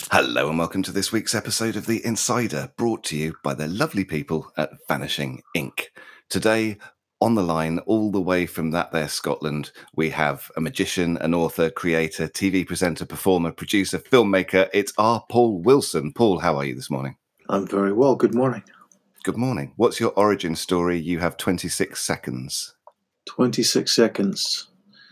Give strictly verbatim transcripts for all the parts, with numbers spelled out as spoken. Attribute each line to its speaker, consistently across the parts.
Speaker 1: Hello and welcome to this week's episode of The Insider, brought to you by the lovely people at Vanishing Ink. Today, on the line, all the way from that there Scotland, we have a magician, an author, creator, T V presenter, performer, producer, filmmaker. It's our Paul Wilson. Paul, how are you this morning?
Speaker 2: I'm very well. Good morning.
Speaker 1: Good morning. What's your origin story? You have twenty-six seconds.
Speaker 2: twenty-six seconds.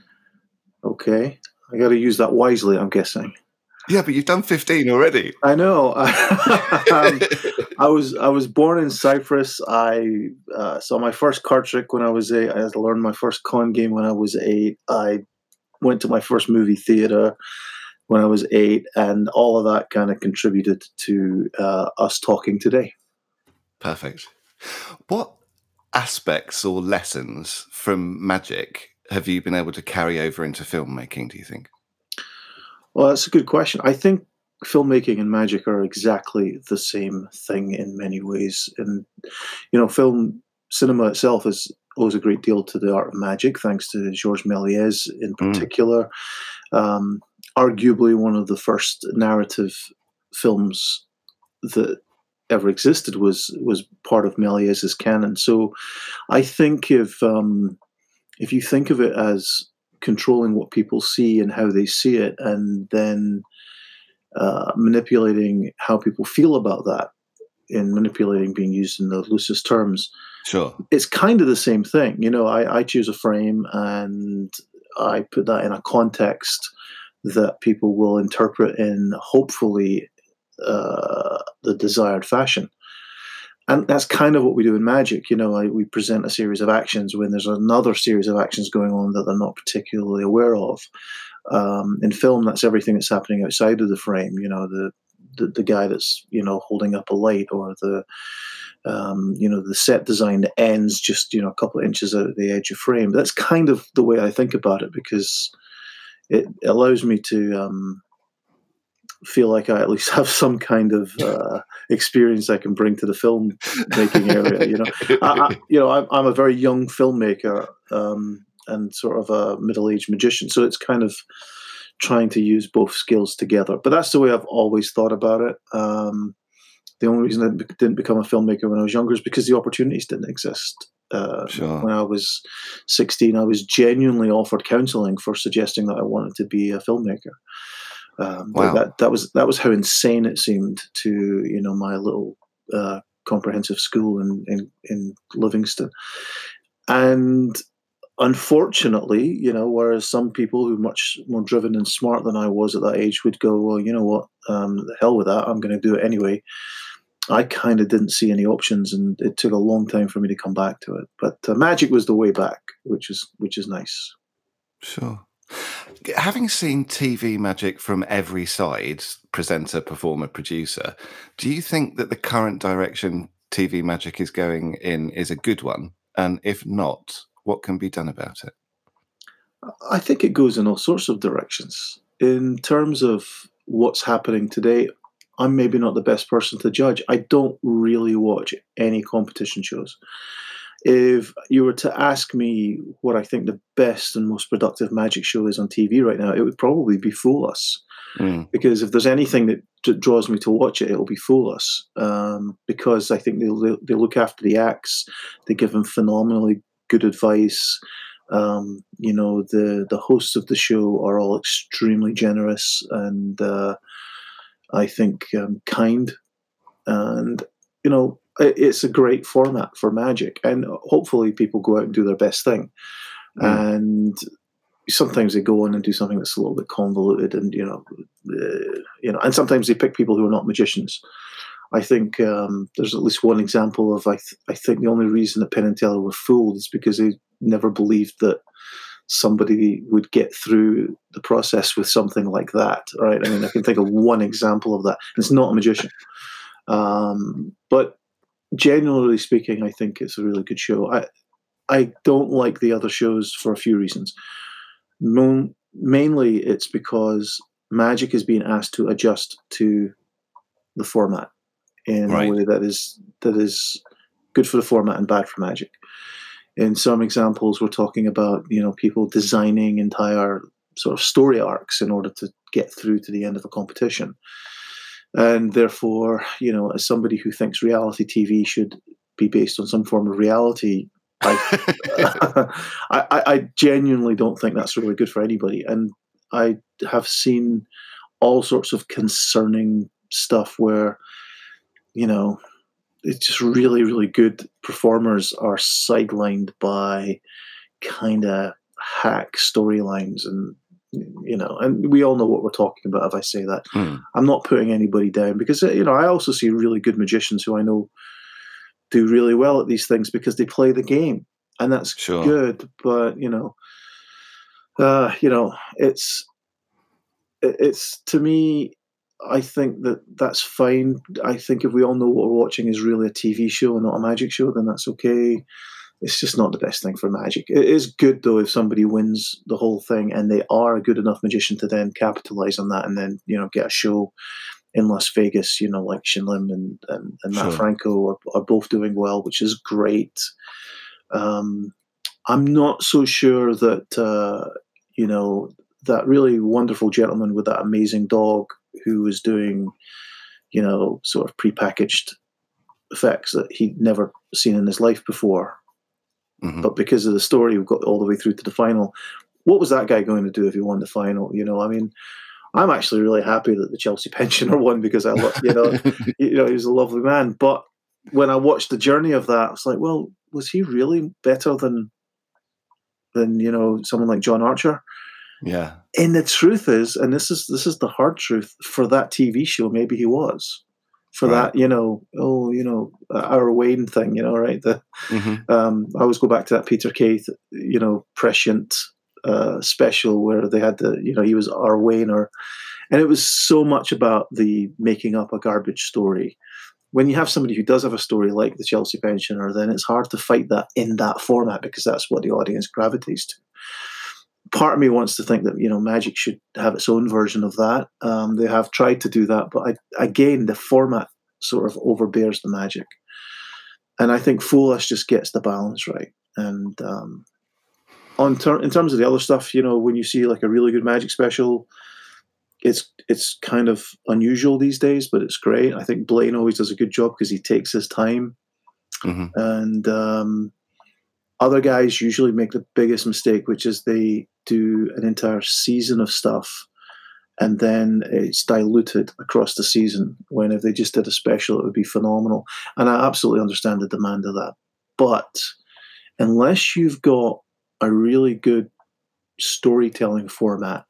Speaker 2: Okay. I got to use that wisely, I'm guessing.
Speaker 1: Yeah, but you've done fifteen already.
Speaker 2: I know. um, I was I was born in Cyprus. I uh, saw my first card trick when I was eight. I learned my first con game when I was eight. I went to my first movie theater when I was eight, and all of that kind of contributed to uh, us talking today.
Speaker 1: Perfect. What aspects or lessons from magic have you been able to carry over into filmmaking, do you think?
Speaker 2: Well, that's a good question. I think filmmaking and magic are exactly the same thing in many ways. And, you know, film cinema itself is owes a great deal to the art of magic, thanks to Georges Méliès in particular. Mm. Um, arguably one of the first narrative films that ever existed was was part of Méliès's canon. So I think if um, if you think of it as controlling what people see and how they see it, and then uh, manipulating how people feel about that, and manipulating being used in the loosest terms.
Speaker 1: Sure.
Speaker 2: It's kind of the same thing. You know, I, I choose a frame and I put that in a context that people will interpret in hopefully uh, the desired fashion. And that's kind of what we do in magic. You know, I, we present a series of actions when there's another series of actions going on that they're not particularly aware of. Um, in film, that's everything that's happening outside of the frame. You know, the the, the guy that's, you know, holding up a light, or the um, you know, the set design that ends just, you know, a couple of inches out of the edge of frame. That's kind of the way I think about it, because it allows me to um, feel like I at least have some kind of uh, experience I can bring to the film making area. You know, I, I, you know, I'm, I'm a very young filmmaker um, and sort of a middle-aged magician, so it's kind of trying to use both skills together. But that's the way I've always thought about it. Um, the only reason I didn't become a filmmaker when I was younger is because the opportunities didn't exist. Uh,
Speaker 1: sure.
Speaker 2: When I was sixteen, I was genuinely offered counselling for suggesting that I wanted to be a filmmaker. Um,
Speaker 1: wow.
Speaker 2: that that was that was how insane it seemed to, you know, my little uh, comprehensive school in, in in Livingston. And unfortunately, you know, whereas some people who are much more driven and smart than I was at that age would go, well, you know what, um, the hell with that, I'm going to do it anyway. I kind of didn't see any options, and it took a long time for me to come back to it. But uh, magic was the way back, which is which is nice.
Speaker 1: Sure. Having seen T V magic from every side, presenter, performer, producer, do you think that the current direction T V magic is going in is a good one? And if not, what can be done about it?
Speaker 2: I think it goes in all sorts of directions. In terms of what's happening today, I'm maybe not the best person to judge. I don't really watch any competition shows. If you were to ask me what I think the best and most productive magic show is on T V right now, it would probably be Fool Us.
Speaker 1: Mm.
Speaker 2: Because if there's anything that d- draws me to watch it, it'll be Fool Us. Um, because I think they, they look after the acts, they give them phenomenally good advice. Um, you know, the the hosts of the show are all extremely generous and uh, I think um, kind, and you know, it, it's a great format for magic, and hopefully people go out and do their best thing. Mm. And sometimes they go on and do something that's a little bit convoluted, and you know, uh, you know, and sometimes they pick people who are not magicians. I think um, there's at least one example of I, th- I think the only reason that Penn and Teller were fooled is because they never believed that somebody would get through the process with something like that, right? I mean, I can think of one example of that. It's not a magician. Um, but generally speaking, I think it's a really good show. I, I don't like the other shows for a few reasons. Mo- mainly it's because magic is being asked to adjust to the format in right. a way that is that is good for the format and bad for magic. In some examples, we're talking about, you know, people designing entire sort of story arcs in order to get through to the end of a competition. And therefore, you know, as somebody who thinks reality T V should be based on some form of reality, I, I, I genuinely don't think that's really good for anybody. And I have seen all sorts of concerning stuff where, you know, it's just really, really good performers are sidelined by kind of hack storylines, and you know, and we all know what we're talking about if I say that.
Speaker 1: Mm.
Speaker 2: I'm not putting anybody down because, you know, I also see really good magicians who I know do really well at these things because they play the game, and that's
Speaker 1: Sure.
Speaker 2: good. But you know, uh, you know, it's it's to me, I think that that's fine. I think if we all know what we're watching is really a T V show and not a magic show, then that's okay. It's just not the best thing for magic. It is good though if somebody wins the whole thing and they are a good enough magician to then capitalize on that and then, you know, get a show in Las Vegas, you know, like Shin Lim and, and, and Matt
Speaker 1: Sure.
Speaker 2: Franco are, are both doing well, which is great. Um, I'm not so sure that, uh, you know, that really wonderful gentleman with that amazing dog who was doing, you know, sort of prepackaged effects that he'd never seen in his life before.
Speaker 1: Mm-hmm.
Speaker 2: But because of the story, we got all the way through to the final. What was that guy going to do if he won the final? You know, I mean, I'm actually really happy that the Chelsea pensioner won because I, lo- you know, you know, he was a lovely man. But when I watched the journey of that, I was like, well, was he really better than, than you know, someone like John Archer?
Speaker 1: Yeah.
Speaker 2: And the truth is, and this is this is the hard truth, for that T V show, maybe he was. For
Speaker 1: Right.
Speaker 2: that, you know, oh, you know, our Wayne thing, you know, right? The
Speaker 1: Mm-hmm.
Speaker 2: um, I always go back to that Peter Kay, you know, prescient uh, special where they had the, you know, he was our Wayne, or, and it was so much about the making up a garbage story. When you have somebody who does have a story like the Chelsea pensioner, then it's hard to fight that in that format because that's what the audience gravitates to. Part of me wants to think that, you know, magic should have its own version of that. Um, they have tried to do that, but I, again, the format sort of overbears the magic. And I think Foolish just gets the balance right. And um, on ter- in terms of the other stuff, you know, when you see like a really good magic special, it's it's kind of unusual these days, but it's great. I think Blaine always does a good job because he takes his time.
Speaker 1: Mm-hmm.
Speaker 2: And um, other guys usually make the biggest mistake, which is they do an entire season of stuff and then it's diluted across the season, when if they just did a special, it would be phenomenal. And I absolutely understand the demand of that. But unless you've got a really good storytelling format,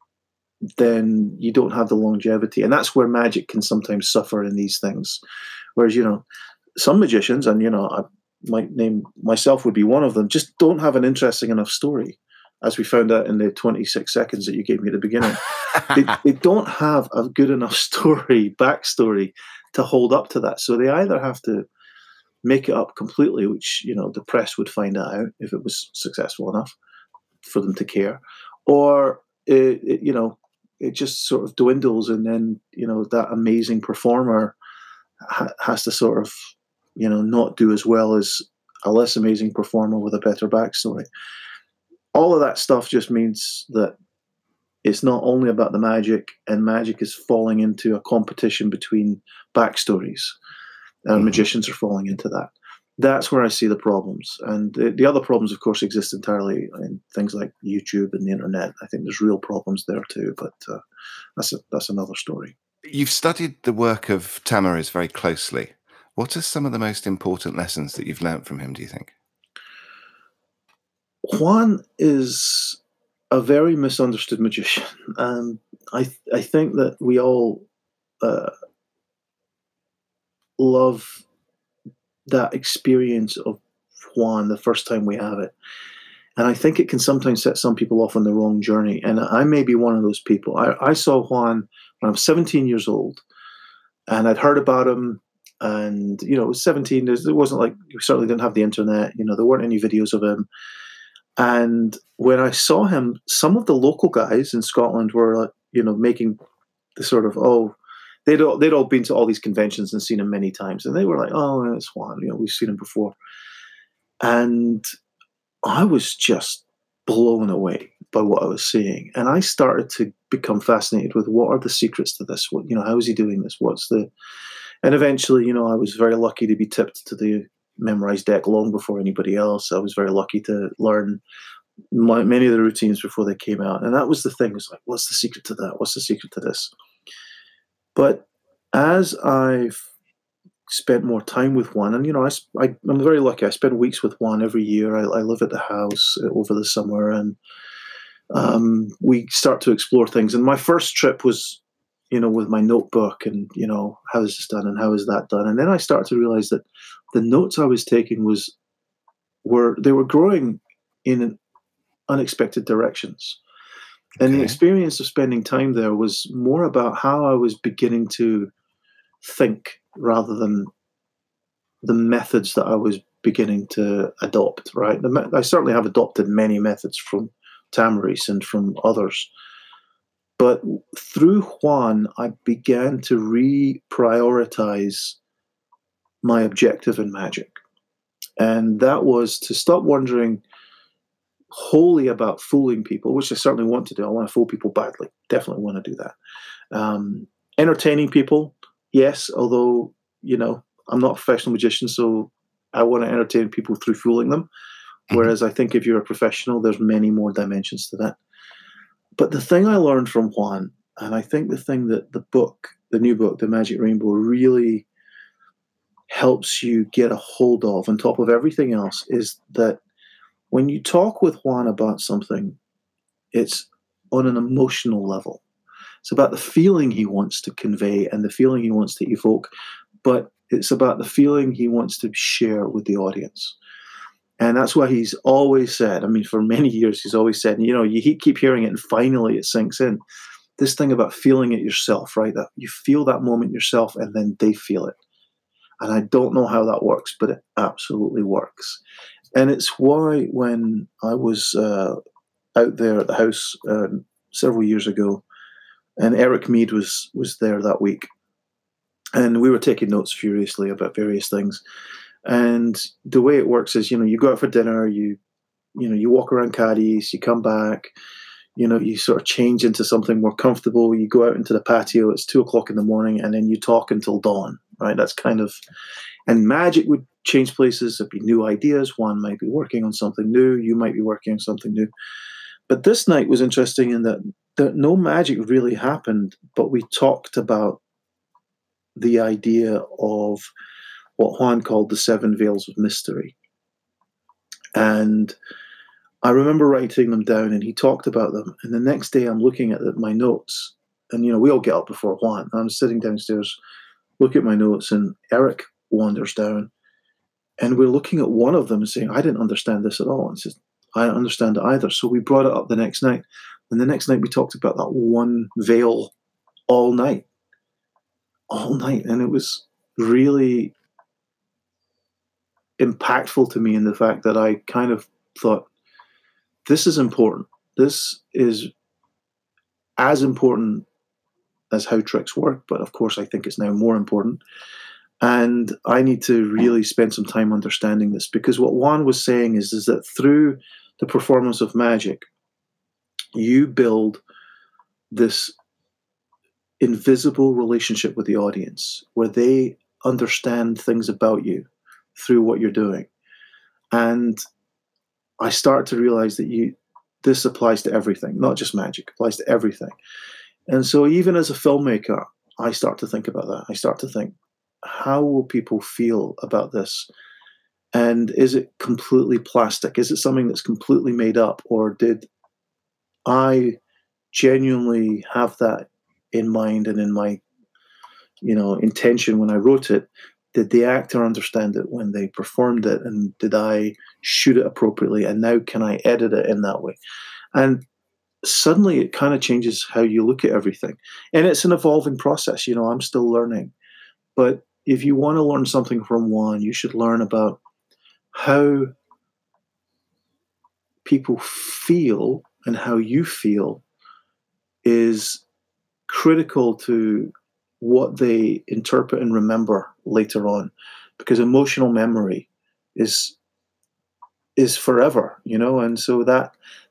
Speaker 2: then you don't have the longevity. And that's where magic can sometimes suffer in these things. Whereas, you know, some magicians, and, you know, I might name myself would be one of them, just don't have an interesting enough story, as we found out in the twenty-six seconds that you gave me at the beginning. they, they don't have a good enough story, backstory, to hold up to that. So they either have to make it up completely, which, you know, the press would find out if it was successful enough for them to care, or it, it, you know, it just sort of dwindles, and then, you know, that amazing performer ha- has to sort of, you know, not do as well as a less amazing performer with a better backstory. All of that stuff just means that it's not only about the magic, and magic is falling into a competition between backstories, and
Speaker 1: Mm-hmm.
Speaker 2: magicians are falling into that. That's where I see the problems. And the, the other problems, of course, exist entirely in things like YouTube and the internet. I think there's real problems there too, but uh, that's a, that's another story.
Speaker 1: You've studied the work of Tamariz very closely. What are some of the most important lessons that you've learnt from him, do you think?
Speaker 2: Juan is a very misunderstood magician. And I, I think that we all uh, love that experience of Juan the first time we have it. And I think it can sometimes set some people off on the wrong journey. And I may be one of those people. I, I saw Juan when I was seventeen years old, and I'd heard about him. And, you know, it was seventeen. It wasn't like, we certainly didn't have the internet. You know, there weren't any videos of him. And when I saw him, some of the local guys in Scotland were, you know, making the sort of, oh, they'd all, they'd all been to all these conventions and seen him many times. And they were like, oh, it's Juan. You know, we've seen him before. And I was just blown away. by what I was seeing. And I started to become fascinated with what are the secrets to this? What, you know, how is he doing this? What's the, and eventually, you know, I was very lucky to be tipped to the memorized deck long before anybody else. I was very lucky to learn my, many of the routines before they came out. And that was the thing. It was like, what's the secret to that? What's the secret to this? But as I've spent more time with Juan, and you know, I, I, I'm very lucky. I spend weeks with Juan every year. I, I live at the house over the summer, and um, we start to explore things. And my first trip was, you know, with my notebook, and you know, how is this done, and how is that done? And then I started to realize that the notes I was taking was were they were growing in unexpected directions. Okay. And the experience of spending time there was more about how I was beginning to think rather than the methods that I was beginning to adopt, right? The, I certainly have adopted many methods from Tamarice and from others. But through Juan, I began to reprioritize my objective in magic. And that was to stop wondering wholly about fooling people, which I certainly want to do. I want to fool people badly. Definitely want to do that. Um, entertaining people, yes, although, you know, I'm not a professional magician, so I want to entertain people through fooling them. Whereas I think if you're a professional, there's many more dimensions to that. But the thing I learned from Juan, and I think the thing that the book, the new book, The Magic Rainbow, really helps you get a hold of on top of everything else, is that when you talk with Juan about something, it's on an emotional level. It's about the feeling he wants to convey and the feeling he wants to evoke, but it's about the feeling he wants to share with the audience. And that's why he's always said, I mean, for many years, he's always said, you know, you keep hearing it and finally it sinks in. This thing about feeling it yourself, right? That you feel that moment yourself and then they feel it. And I don't know how that works, but it absolutely works. And it's why when I was uh, out there at the house uh, several years ago, and Eric Mead was was there that week, and we were taking notes furiously about various things. And the way it works is, you know, you go out for dinner, you, you know, you walk around Cadiz, you come back, you know, you sort of change into something more comfortable. You go out into the patio. It's two o'clock in the morning, and then you talk until dawn, right? That's kind of, and magic would change places. There'd be new ideas. One might be working on something new. You might be working on something new. But this night was interesting in that, that no magic really happened, but we talked about the idea of what Juan called the seven veils of mystery. And I remember writing them down, and he talked about them. And the next day I'm looking at my notes, and, you know, we all get up before Juan. I'm sitting downstairs, look at my notes, and Eric wanders down, and we're looking at one of them and saying, I didn't understand this at all. And says, I don't understand it either. So we brought it up the next night. And the next night we talked about that one veil all night, all night. And it was really impactful to me in the fact that I kind of thought, this is important. This is as important as how tricks work, but of course I think it's now more important. And I need to really spend some time understanding this, because what Juan was saying is, is that through the performance of magic, you build this invisible relationship with the audience where they understand things about you through what you're doing. And I start to realize that you this applies to everything, not just magic, it applies to everything. And so even as a filmmaker, I start to think about that. I start to think, how will people feel about this? And is it completely plastic? Is it something that's completely made up? Or did I genuinely have that in mind and in my, you know, intention when I wrote it? Did the actor understand it when they performed it? And did I shoot it appropriately? And now can I edit it in that way? And suddenly it kind of changes how you look at everything. And it's an evolving process. You know, I'm still learning. But if you want to learn something from Juan, you should learn about how people feel, and how you feel is critical to what they interpret and remember later on, because emotional memory is is forever, you know. And so that that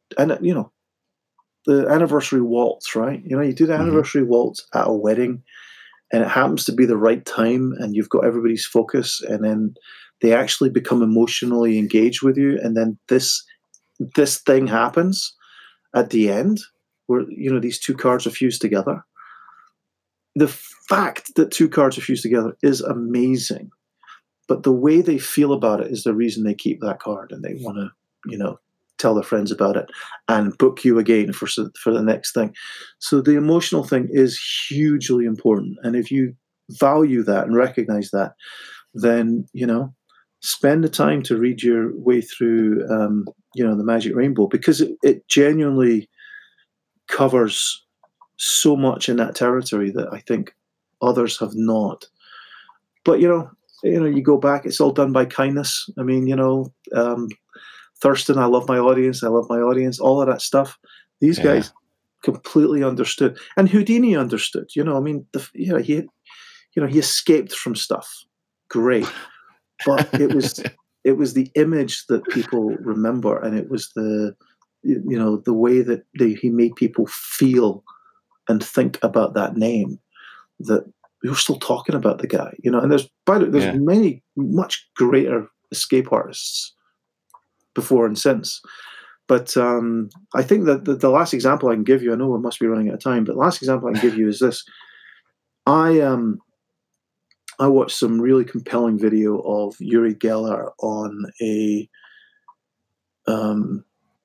Speaker 2: and you know, the anniversary waltz, right? You know, you do the anniversary mm-hmm. waltz at a wedding, and it happens to be the right time, and you've got everybody's focus, and then they actually become emotionally engaged with you, and then this this thing happens at the end, where you know these two cards are fused together. The fact that two cards are fused together is amazing, but the way they feel about it is the reason they keep that card, and they want to, you know, tell their friends about it and book you again for for the next thing. So the emotional thing is hugely important, and if you value that and recognize that, then you know, spend the time to read your way through, um, you know, the Magic Rainbow, because it, it genuinely covers so much in that territory that I think others have not. But you know, you know, you go back, it's all done by kindness. I mean, you know, um, Thurston, I love my audience, I love my audience, all of that stuff. These yeah. guys completely understood, and Houdini understood. You know, I mean, the, you know, he, you know, he escaped from stuff. Great, but it was it was the image that people remember, and it was the, you know, the way that they, he made people feel and think about that name, that we were still talking about the guy, you know. And there's by the way, there's yeah. many much greater escape artists before and since. But um, I think that the, the last example I can give you, I know we must be running out of time, but the last example I can give you is this. I um I watched some really compelling video of Uri Geller on a um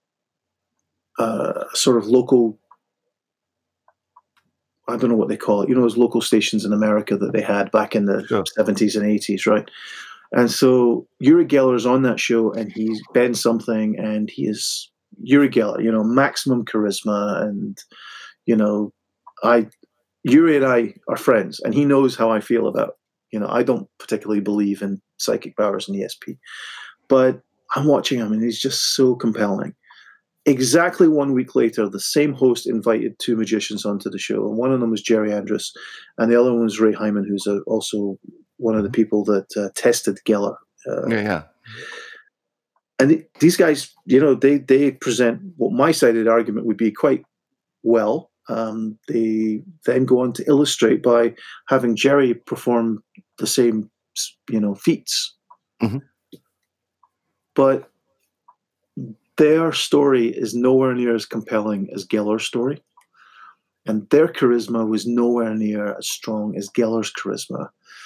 Speaker 2: uh, sort of local, I don't know what they call it, you know, those local stations in America that they had back in the sure. seventies and eighties, right? And so Uri Geller is on that show, and he's Ben something, and he is Uri Geller, you know, maximum charisma, and you know, I Uri and I are friends, and he knows how I feel about, you know, I don't particularly believe in psychic powers and E S P, but I'm watching him, and he's just so compelling. Exactly one week later, the same host invited two magicians onto the show, and one of them was Jerry Andrus, and the other one was Ray Hyman, who's a, also one of the people that uh, tested Geller. Uh,
Speaker 1: yeah, yeah.
Speaker 2: And th- these guys, you know, they they present what my sided argument would be quite well. Um, they then go on to illustrate by having Jerry perform the same, you know, feats.
Speaker 1: Mm-hmm.
Speaker 2: But their story is nowhere near as compelling as Geller's story. And their charisma was nowhere near as strong as Geller's charisma.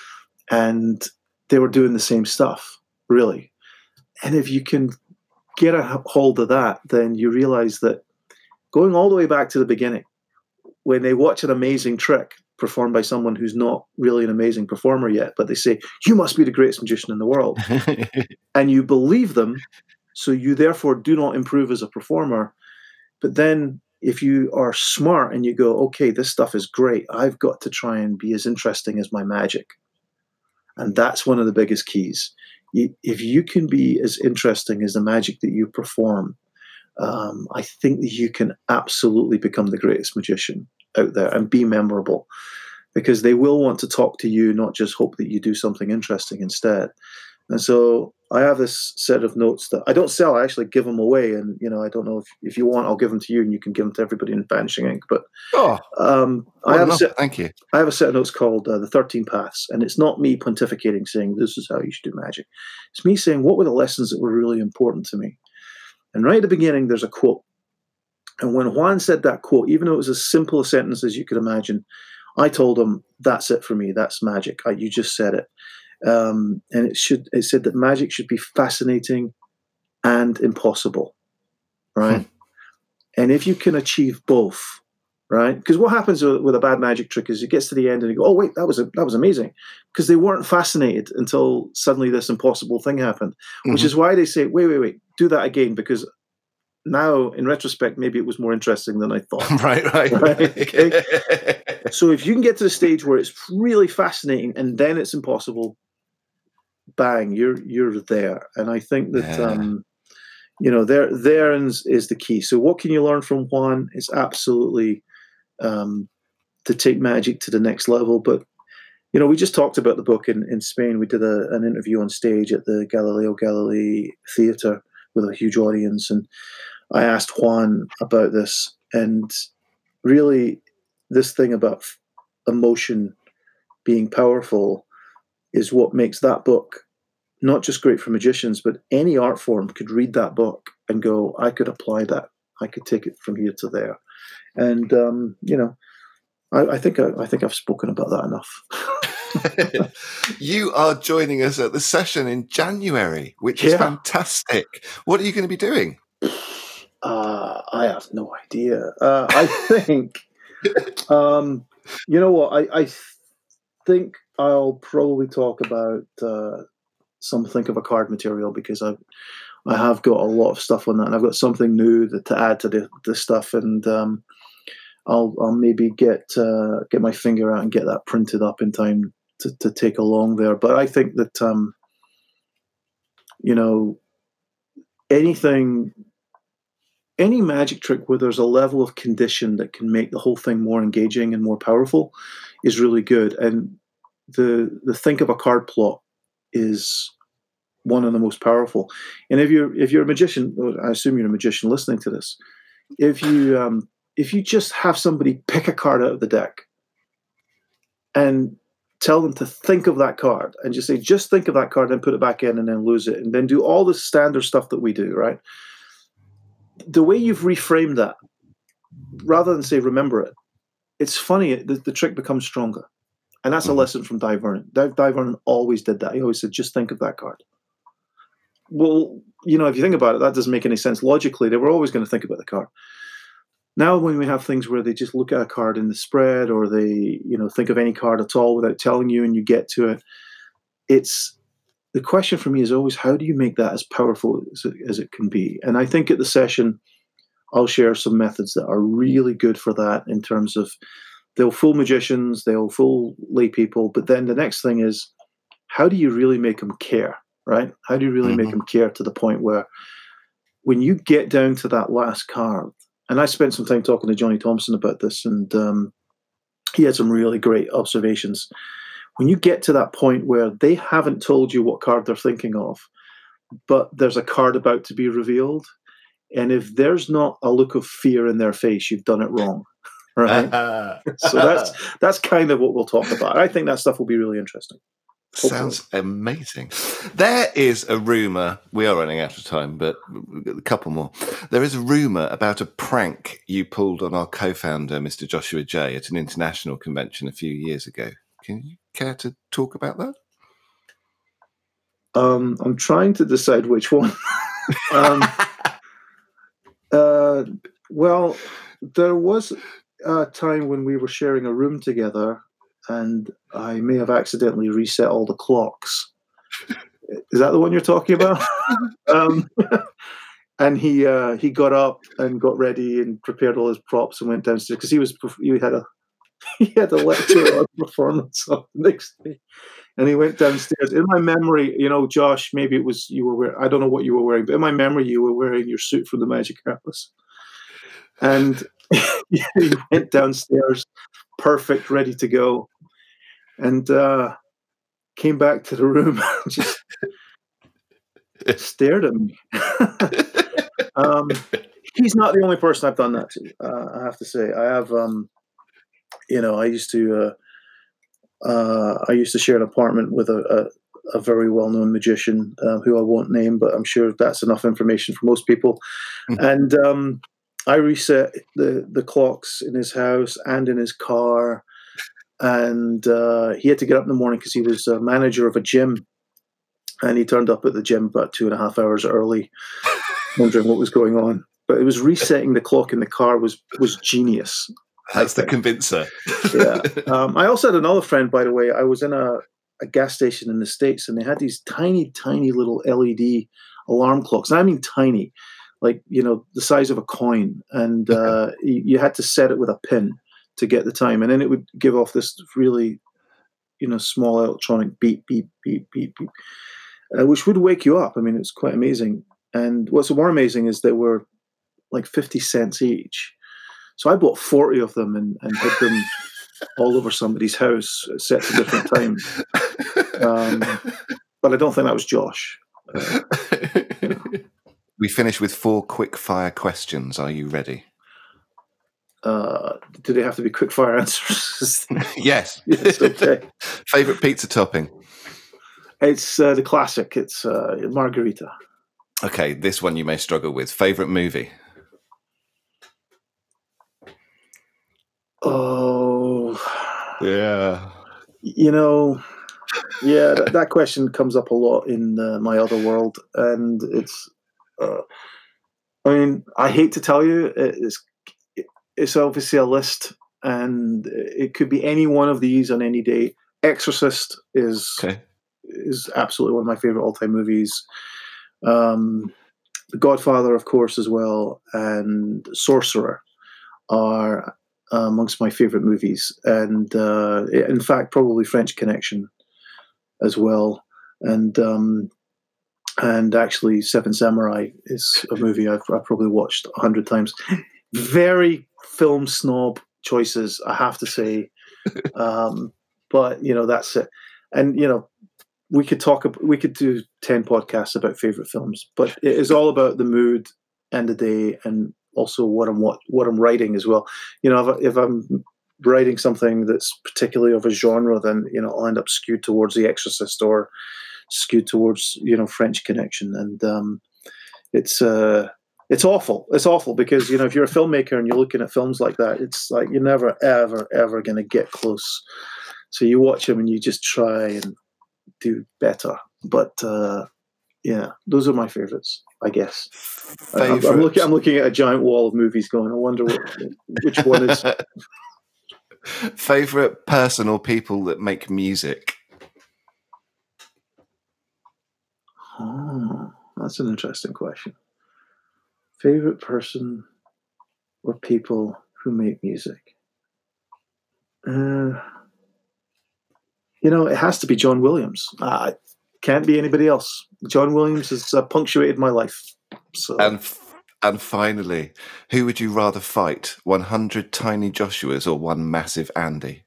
Speaker 2: And they were doing the same stuff, really. And if you can get a hold of that, then you realize that going all the way back to the beginning, when they watch an amazing trick performed by someone who's not really an amazing performer yet, but they say, you must be the greatest magician in the world. And you believe them, so you therefore do not improve as a performer. But then if you are smart and you go, okay, this stuff is great, I've got to try and be as interesting as my magic. And that's one of the biggest keys. If you can be as interesting as the magic that you perform, um, I think that you can absolutely become the greatest magician out there and be memorable, because they will want to talk to you, not just hope that you do something interesting instead. And so I have this set of notes that I don't sell. I actually give them away. And, you know, I don't know if, if you want, I'll give them to you and you can give them to everybody in Vanishing Ink. But
Speaker 1: oh,
Speaker 2: um,
Speaker 1: well,
Speaker 2: I have
Speaker 1: no,
Speaker 2: a set,
Speaker 1: thank you.
Speaker 2: I have a set of notes called uh, The thirteen Paths. And it's not me pontificating saying this is how you should do magic. It's me saying what were the lessons that were really important to me. And right at the beginning, there's a quote. And when Juan said that quote, even though it was as simple a sentence as you could imagine, I told him, that's it for me. That's magic. I, you just said it. Um, and it should. It said that magic should be fascinating and impossible, right? Hmm. And if you can achieve both, right? Because what happens with, with a bad magic trick is it gets to the end and you go, "Oh wait, that was a, that was amazing," because they weren't fascinated until suddenly this impossible thing happened. Mm-hmm. Which is why they say, "Wait, wait, wait, do that again," because now in retrospect, maybe it was more interesting than I thought.
Speaker 1: right, right,
Speaker 2: right. Okay? So if you can get to the stage where it's really fascinating and then it's impossible, bang, you're you're there. And I think that yeah. um, you know, there there is, is the key. So what can you learn from Juan? It's absolutely um, to take magic to the next level. But you know, we just talked about the book in, in Spain. We did a, an interview on stage at the Galileo Galilei Theatre with a huge audience, and I asked Juan about this, and really, this thing about emotion being powerful is what makes that book not just great for magicians, but any art form could read that book and go, I could apply that. I could take it from here to there. And, um, you know, I, I think I, I think I've spoken about that
Speaker 1: enough. You are joining us at the session in January, which
Speaker 2: yeah.
Speaker 1: is fantastic. What are you going to be doing?
Speaker 2: Uh, I have no idea. Uh, I think, um, you know what, I, I think I'll probably talk about uh, some Think of a Card material, because I've I have got a lot of stuff on that, and I've got something new that, to add to the, the stuff, and um, I'll I'll maybe get uh, get my finger out and get that printed up in time to, to take along there. But I think that um, you know, anything, any magic trick where there's a level of condition that can make the whole thing more engaging and more powerful is really good. And the the Think of a Card plot is one of the most powerful. And if you're if you're a magician, I assume you're a magician listening to this, if you um, if you just have somebody pick a card out of the deck and tell them to think of that card, and just say, just think of that card and put it back in and then lose it, and then do all the standard stuff that we do, right? The way you've reframed that, rather than say remember it, it's funny, the, the trick becomes stronger. And that's mm-hmm. a lesson from Dai Vernon. Dai, Dai Vernon always did that. He always said, just think of that card. Well, you know, if you think about it, that doesn't make any sense logically. They were always going to think about the card. Now, when we have things where they just look at a card in the spread, or they, you know, think of any card at all without telling you, and you get to it, it's the question for me is always, how do you make that as powerful as it, as it can be? And I think at the session, I'll share some methods that are really good for that, in terms of they'll fool magicians, they'll fool lay people, but then the next thing is, how do you really make them care? Right? How do you really mm-hmm. make them care to the point where when you get down to that last card, and I spent some time talking to Johnny Thompson about this, and um, he had some really great observations. When you get to that point where they haven't told you what card they're thinking of, but there's a card about to be revealed, and if there's not a look of fear in their face, you've done it wrong. Right? So that's that's kind of what we'll talk about. I think that stuff will be really interesting. Hopefully.
Speaker 1: Sounds amazing. There is a rumour, we are running out of time, but a couple more. There is a rumour about a prank you pulled on our co-founder, Mister Joshua Jay, at an international convention a few years ago. Can you care to talk about that?
Speaker 2: Um, I'm trying to decide which one. um, uh, well, there was a time when we were sharing a room together, and I may have accidentally reset all the clocks. Is that the one you're talking about? um, and he uh, he got up and got ready and prepared all his props and went downstairs, because he was he had a he had a lecture or performance on the next day, and he went downstairs. In my memory, you know, Josh, maybe it was you were wearing, I don't know what you were wearing, but in my memory, you were wearing your suit from the Magic House, and he went downstairs, perfect, ready to go. And uh, came back to the room and just stared at me. um, he's not the only person I've done that to, uh, I have to say. I have, um, you know, I used to, uh, uh, I used to share an apartment with a, a, a very well-known magician uh, who I won't name, but I'm sure that's enough information for most people. Mm-hmm. And um, I reset the, the clocks in his house and in his car. And uh, he had to get up in the morning because he was a manager of a gym, and he turned up at the gym about two and a half hours early, wondering what was going on. But it was resetting the clock in the car was was genius.
Speaker 1: That's the convincer.
Speaker 2: Yeah. Um, I also had another friend, by the way. I was in a, a gas station in the States, and they had these tiny, tiny little L E D alarm clocks. And I mean tiny, like, you know, the size of a coin. And uh, you, you had to set it with a pin to get the time, and then it would give off this really, you know, small electronic beep, beep, beep, beep, beep, uh, which would wake you up. I mean, it's quite amazing. And what's more amazing is they were like fifty cents each. So I bought forty of them and, and hid them all over somebody's house, set to different times. Um, but I don't think that was Josh. Uh, you know.
Speaker 1: we finish with four quick fire questions. Are you ready?
Speaker 2: Uh, do they have to be quick fire answers?
Speaker 1: Yes.
Speaker 2: Yes. Okay.
Speaker 1: Favorite pizza topping?
Speaker 2: It's uh, the classic. It's uh, margarita.
Speaker 1: Okay, this one you may struggle with. Favorite movie?
Speaker 2: Oh,
Speaker 1: yeah.
Speaker 2: You know, yeah, that, that question comes up a lot in uh, my other world, and it's. Uh, I mean, I hate to tell you, it's it's obviously a list, and it could be any one of these on any day. Exorcist is
Speaker 1: okay.
Speaker 2: is absolutely one of my favorite all-time movies. Um, The Godfather, of course, as well, and Sorcerer are uh, amongst my favorite movies, and uh, in fact, probably French Connection as well, and um, and actually, Seven Samurai is a movie I've, I've probably watched a hundred times. Very film snob choices, I have to say, um, but you know that's it. And you know, we could talk. We could do ten podcasts about favorite films, but it is all about the mood and the day, and also what I'm what, what I'm writing as well. You know, if, if I'm writing something that's particularly of a genre, then you know I'll end up skewed towards The Exorcist or skewed towards you know French Connection, and um, it's uh, it's awful. It's awful because you know if you're a filmmaker and you're looking at films like that, it's like you're never ever ever going to get close. So you watch them and you just try and do better. But uh, yeah, those are my favorites, I guess. I'm, I'm looking. I'm looking at a giant wall of movies, going, I wonder what, which one is.
Speaker 1: Favorite person or people that make music?
Speaker 2: Oh, that's an interesting question. Favorite person or people who make music? Uh, you know, it has to be John Williams. Uh, can't be anybody else. John Williams has uh, punctuated my life. So.
Speaker 1: And f- and finally, who would you rather fight? one hundred tiny Joshuas or one massive Andy?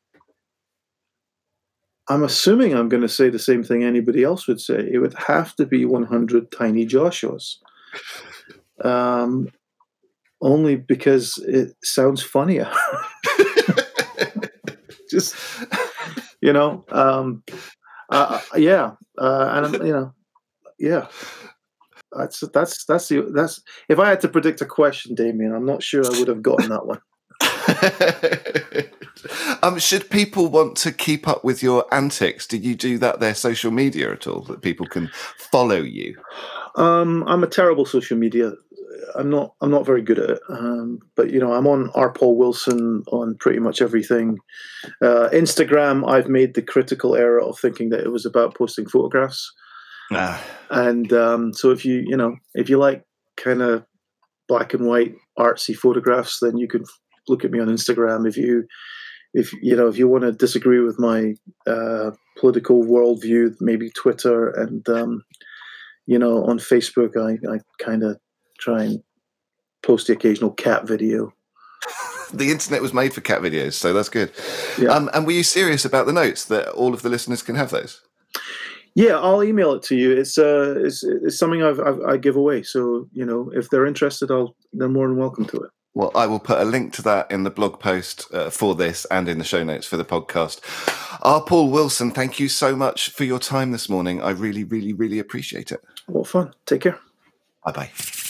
Speaker 2: I'm assuming I'm going to say the same thing anybody else would say. It would have to be one hundred tiny Joshuas. Um, only because it sounds funnier. Just, you know, um, uh, yeah. Uh, and, I'm, you know, yeah. That's, that's, that's the, that's, if I had to predict a question, Damien, I'm not sure I would have gotten that one.
Speaker 1: um, should people want to keep up with your antics? Do you do that their social media at all, that people can follow you?
Speaker 2: Um, I'm a terrible social media. I'm not. I'm not very good at it. Um, but you know, I'm on R. Paul Wilson on pretty much everything. Uh, Instagram, I've made the critical error of thinking that it was about posting photographs. Ah. And um, so, if you you know, if you like kind of black and white artsy photographs, then you can look at me on Instagram. If you if you know if you want to disagree with my uh, political worldview, maybe Twitter, and um, you know on Facebook, I, I kind of try and post the occasional cat video.
Speaker 1: The internet was made for cat videos, so that's good.
Speaker 2: Yeah.
Speaker 1: Um, and were you serious about the notes that all of the listeners can have those?
Speaker 2: Yeah, I'll email it to you. It's uh, it's, it's something I've, I've I give away. So you know, if they're interested, I'll they're more than welcome to it.
Speaker 1: Well, I will put a link to that in the blog post uh, for this and in the show notes for the podcast. R. Paul Wilson, thank you so much for your time this morning. I really, really, really appreciate it.
Speaker 2: Well, fun. Take care.
Speaker 1: Bye-bye.